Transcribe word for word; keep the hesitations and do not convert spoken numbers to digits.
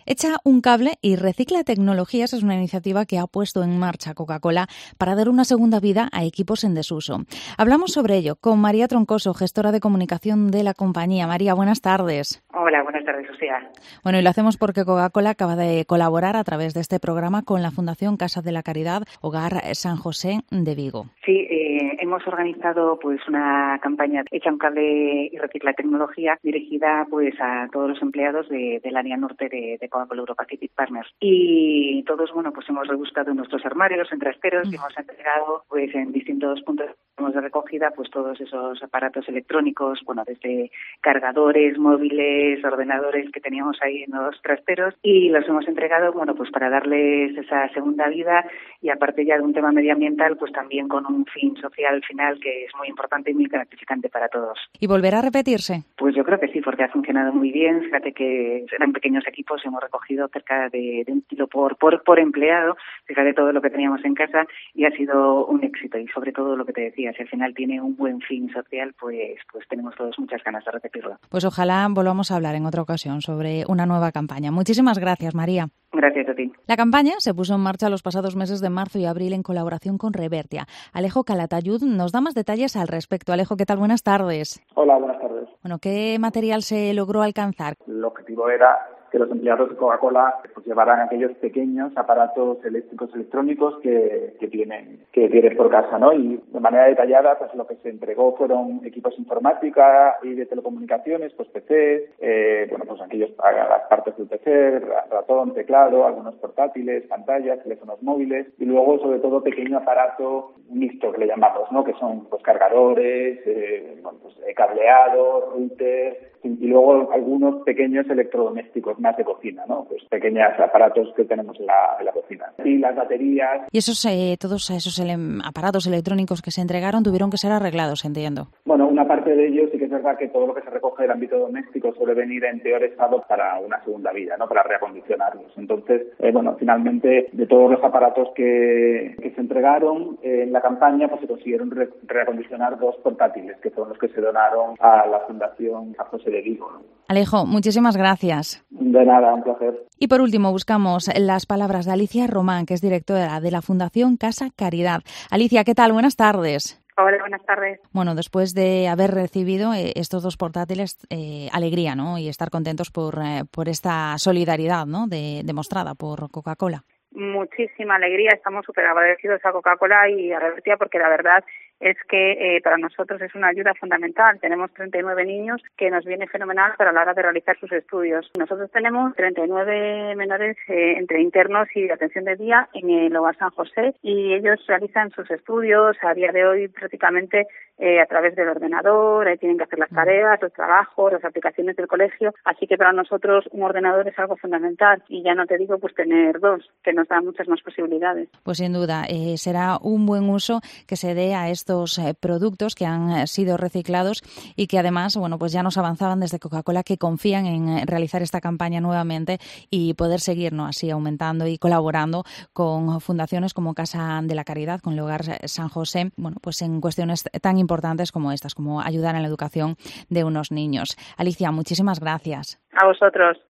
Echa un cable y recicla tecnologías es una iniciativa que ha puesto en marcha Coca-Cola para dar una segunda vida a equipos en desuso. Hablamos sobre ello con María Troncoso, gestora de comunicación de la compañía. María, buenas tardes. Hola, buenas tardes, Lucía. Bueno, y lo hacemos porque Coca-Cola acaba de colaborar a través de este programa con la Fundación Casa de la Caridad Hogar San José de Vigo. Sí, eh, hemos organizado pues una campaña Echa un cable y recicla tecnología dirigida pues a todos los empleados de, del área norte de, de Coca-Cola Europacific Partners. Y todos, bueno, pues hemos rebuscado en nuestros armarios, en trasteros, mm. y hemos entregado pues en distintos puntos de recogida pues todos esos aparatos electrónicos, bueno, desde cargadores, móviles, ordenadores que teníamos ahí en los trasteros, y los hemos entregado, bueno, pues para darles esa segunda vida, y aparte ya de un tema medioambiental, pues también con un fin social final que es muy importante y muy gratificante para todos. ¿Y volverá a repetirse? Pues yo creo que sí, porque ha funcionado muy bien. Fíjate que eran pequeños equipos, hemos recogido cerca de, de un kilo por, por, por empleado, fíjate todo lo que teníamos en casa, y ha sido un éxito, y sobre todo lo que te decía, si al final tiene un buen fin social, pues, pues tenemos todos muchas ganas de repetirlo. Pues ojalá volvamos a hablar en otra ocasión sobre una nueva campaña. Muchísimas gracias, María. Gracias a ti. La campaña se puso en marcha los pasados meses de marzo y abril en colaboración con Revertia. Alejo Calatayud nos da más detalles al respecto. Alejo, ¿qué tal? Buenas tardes. Hola, buenas tardes. Bueno, ¿qué material se logró alcanzar? El objetivo era que los empleados de Coca-Cola pues llevaran aquellos pequeños aparatos eléctricos electrónicos que, que tienen que tienen por casa, ¿no? Y de manera detallada, pues lo que se entregó fueron equipos informática y de telecomunicaciones, pues P C, eh, bueno, pues aquellos las partes del P C, ratón, teclado, algunos portátiles, pantallas, teléfonos móviles, y luego sobre todo pequeño aparato mixto que le llamamos, ¿no? Que son pues cargadores, eh, bueno, pues cableado, routers, y luego algunos pequeños electrodomésticos más de cocina, ¿no? Pues pequeños aparatos que tenemos en la, en la cocina. Y las baterías. Y esos, eh, todos esos ele- aparatos electrónicos que se entregaron tuvieron que ser arreglados, entiendo. Bueno, una parte de ellos sí que es verdad que todo lo que se recoge del ámbito doméstico suele venir en peor estado para una segunda vida, ¿no? Para reacondicionarlos. Entonces, eh, bueno, finalmente de todos los aparatos que, que se entregaron eh, en la campaña, pues se consiguieron re- reacondicionar dos portátiles, que fueron los que se donaron a la Fundación San José de Vigo, ¿no? Alejo, muchísimas gracias. De nada, un placer. Y por último, buscamos las palabras de Alicia Román, que es directora de la Fundación Casa Caridad. Alicia, ¿qué tal? Buenas tardes. Hola, buenas tardes. Bueno, después de haber recibido eh, estos dos portátiles, eh, alegría, ¿no? Y estar contentos por, eh, por esta solidaridad, ¿no? De, demostrada por Coca-Cola. Muchísima alegría, estamos súper agradecidos a Coca-Cola y a Revertia, porque la verdad es que eh, para nosotros es una ayuda fundamental. Tenemos treinta y nueve niños que nos viene fenomenal para la hora de realizar sus estudios. Nosotros tenemos treinta y nueve menores eh, entre internos y de atención de día en el Hogar San José, y ellos realizan sus estudios a día de hoy prácticamente eh, a través del ordenador, eh, tienen que hacer las tareas, los trabajos, las aplicaciones del colegio, así que para nosotros un ordenador es algo fundamental, y ya no te digo pues tener dos, que nos da muchas más posibilidades. Pues sin duda, eh, será un buen uso que se dé a estos eh, productos que han eh, sido reciclados, y que además, bueno, pues ya nos avanzaban desde Coca-Cola que confían en eh, realizar esta campaña nuevamente y poder seguir, ¿no?, así aumentando y colaborando con fundaciones como Casa de la Caridad, con el Hogar San José, bueno, pues en cuestiones tan importantes como estas, como ayudar en la educación de unos niños. Alicia, muchísimas gracias. A vosotros.